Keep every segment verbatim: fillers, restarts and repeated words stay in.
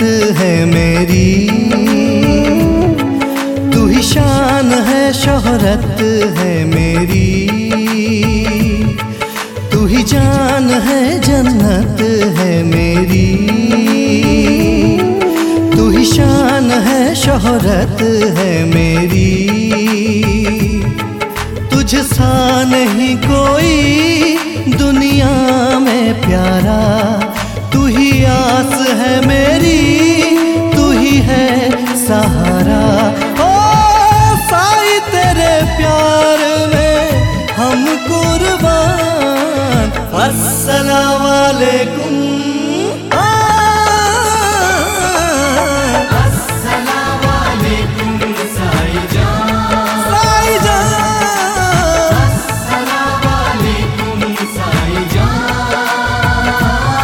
है मेरी, तू ही शान है शोहरत है मेरी, तू ही जान है जन्नत है मेरी, तू ही शान है शोहरत है मेरी। तुझसा नहीं कोई दुनिया में प्यारा, तू ही आस है मेरी, तू ही है सहारा। ओ साईं तेरे प्यार में हम कुर्बान। अस्सलाम वालेकुम, अस्सलाम वालेकुम साईं जान, साईं जान। अस्सलाम वालेकुम साईं जान,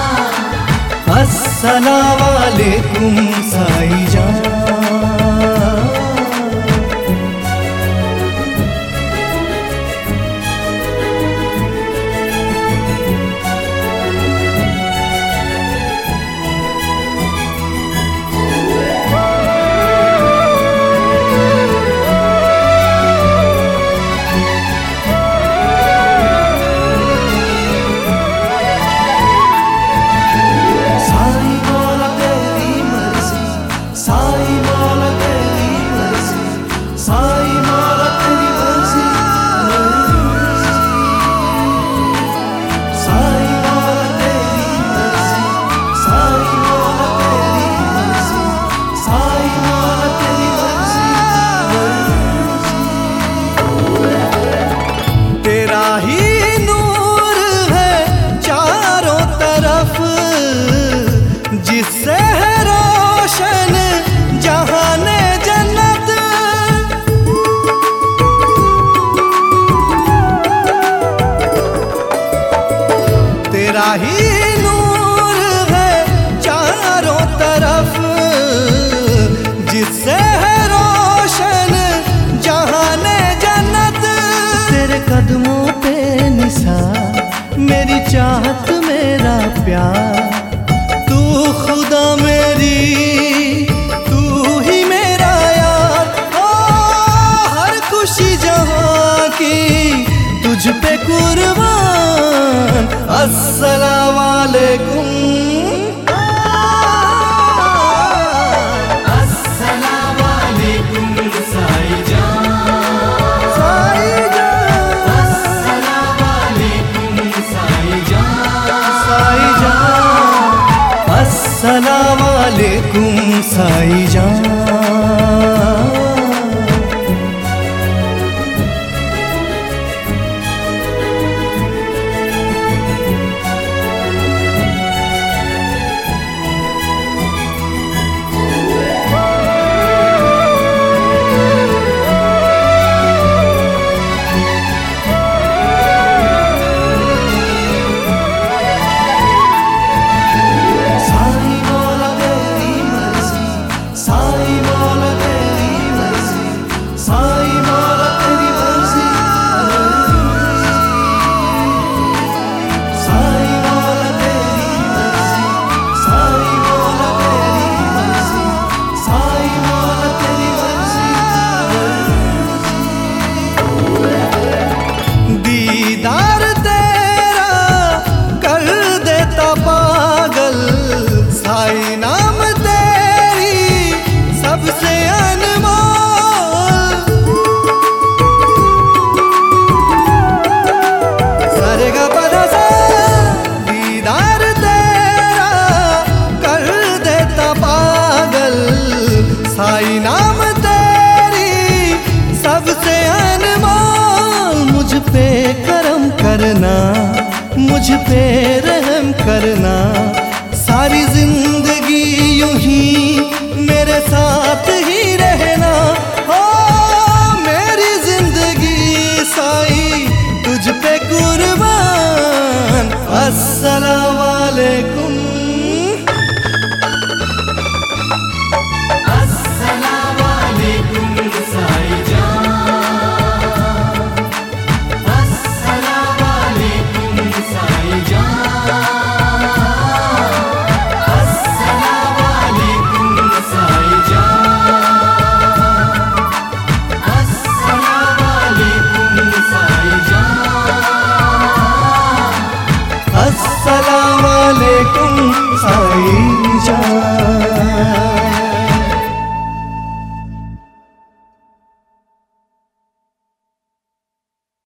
अस्सलाम वालेकुम साईं जान। जिससे है रोशन जहाने जन्नत, तेरा ही नूर है चारों तरफ, जिससे है रोशन जहाने जन्नत। तेरे कदमों पे निसार मेरी चाहत मेरा प्यार, खुदा मेरी तू ही मेरा यार। ओ हर खुशी जहां की तुझ पे कुर्बान। अस्सलाम वालेकुम, अस्सलाम वालेकुम साईं जान, साईं जान। अस्सलाम वालेकुम साईं जान, साईं जान। अस्सलाम वालेकुम साईं जान। आई